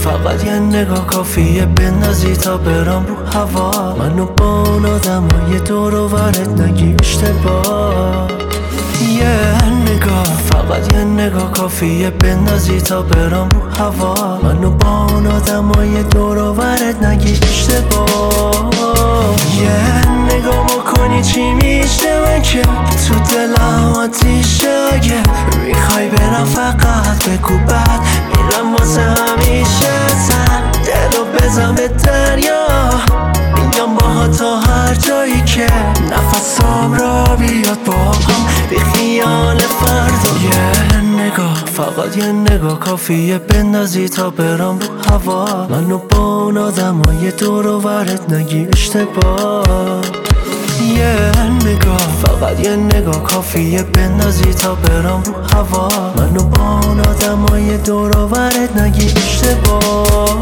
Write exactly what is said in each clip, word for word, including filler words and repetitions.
فقط یه نگاه کافیه بندازی تا برام رو هوا. منو با اون آدمای دور و برت نگی اشتباه. یه نگاه فقط یه نگاه کافیه بندازی تا برام رو هوا. منو با اون آدمای دور و برت نگی اشتباه. یه نگاه بکنی چی میشه من که تو دلم آتیشه. اگه میخوای برم فقط بگو بعد میرم واسه همیشه. سر دلو بزن به دریا میگم باها تا هر جایی که نفسام را بیاد با هم بی خیال فردا. یه نگاه فقط یه نگاه کافیه بندازی تا برام رو هوا. منو با اون آدمای دور و برت نگی اشتباه. یه نگاه فقط یه نگاه کافیه بندازی تا برام رو هوا. منو با اون آدمای دور و برت نگی اشتباه.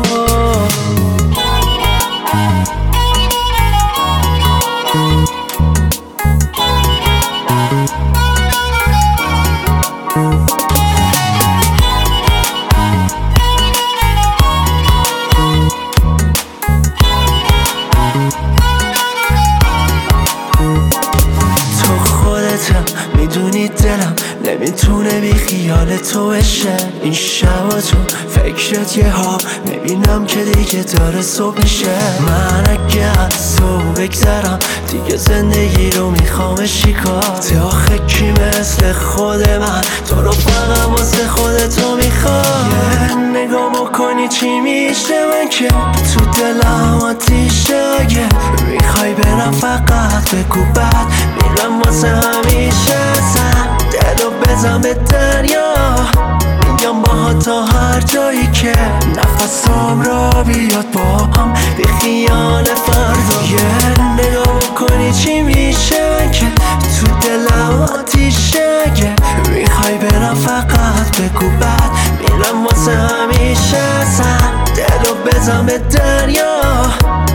میدونی دلم نمیتونه بی خیال تو بشه. این شبا تو فکرت یه ها میبینم که دیگه داره صبح میشه. من اگه از تو بگذرم دیگه زندگی رو میخوام شیکار. آخه کی مثل خود من تو رو فقط واسه خودتو میخوام. یه نگاه بکنی چی میشه من که تو دلم آتیشه. اگه میخوای برم فقط بگو بعد میرم واسه همیشه. سر دلو بزن به دریا میگم باها تا هر جایی که نفسام را بیاد با هم بی خیال فردا. یه نگاه بکنی چی میشه من که تو دلم آتیشه. اگه میخوای برم فقط بگو بعد میرم واسه همیشه. سر دلو بزن به دریا